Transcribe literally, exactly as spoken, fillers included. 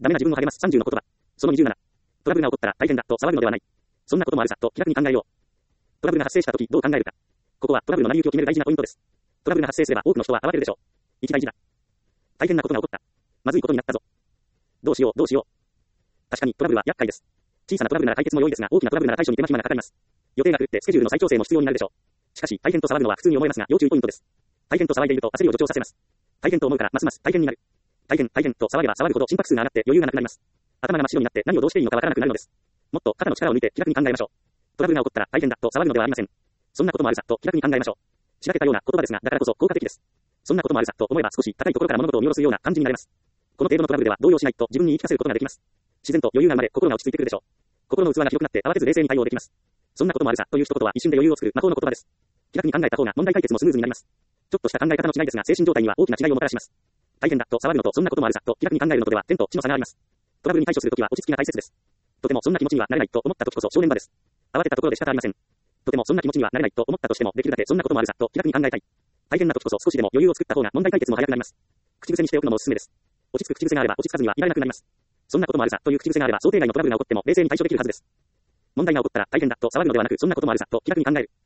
ダメな自分を励ますさんじゅうの言葉。そのにじゅうなな。トラブルが起こったら大変だと騒ぐのではない。そんなこともあるさと気楽に考えよう。トラブルが発生したときどう考えるか。ここはトラブルの成り行きを決める大事なポイントです。トラブルが発生すれば多くの人は慌てるでしょう。いち大事だ。大変なことが起こった。まずいことになったぞ。どうしようどうしよう。確かにトラブルは厄介です。小さなトラブルなら解決も良いですが、大きなトラブルなら対処に手間暇がかかります。予定が狂ってスケジュールの再調整も必要になるでしょう。しかし大変と騒ぐのは普通に思えますが要注意ポイントです。大変と騒いでいると焦りを助長させます。大変と思うからますます大変になる。大変大変と騒げば騒ぐほど心拍数が上がって余裕がなくなります。頭が真っ白になって何をどうしていいのかわからなくなるのです。もっと肩の力を抜いて気楽に考えましょう。トラブルが起こったら大変だと騒ぐのではありません。そんなこともあるさと気楽に考えましょう。しらけたような言葉ですがだからこそ効果的です。そんなこともあるさと思えば少し高いところから物事を見下ろすような感じになれます。この程度のトラブルでは動揺しないと自分に言い聞かせることができます。自然と余裕が生まれ心が落ち着いてくるでしょう。心の器が広くなって慌てず冷静に対応できます。そんなこともあるさという一言は一瞬で余裕を作る魔法の言葉です。気楽に考えた方が問題解決もスムーズになります。ちょっとした考え方の違いですが精神状態には大きな違いをもたらします。大変だと騒ぐのとそんなこともあるさと気楽に考えるのとでは天と地の差があります。トラブルに対処するときは落ち着きが大切です。とてもそんな気持ちにはなれないと思ったときこそ正念場です。慌てたところで仕方ありません。とてもそんな気持ちにはなれないと思ったとしてもできるだけそんなこともあるさと気楽に考えたい。大変なときこそ少しでも余裕を作った方が問題解決も早くなります。口癖にしておくのもおすすめです。落ち着く口癖があれば落ち着かずにはいられなくなります。そんなこともあるさという口癖があれば想定外のトラブルが起こっても冷静に対処できるはずです。問題が起こったら大変だと騒ぐのではなくそんなこともあるさと気楽に考える。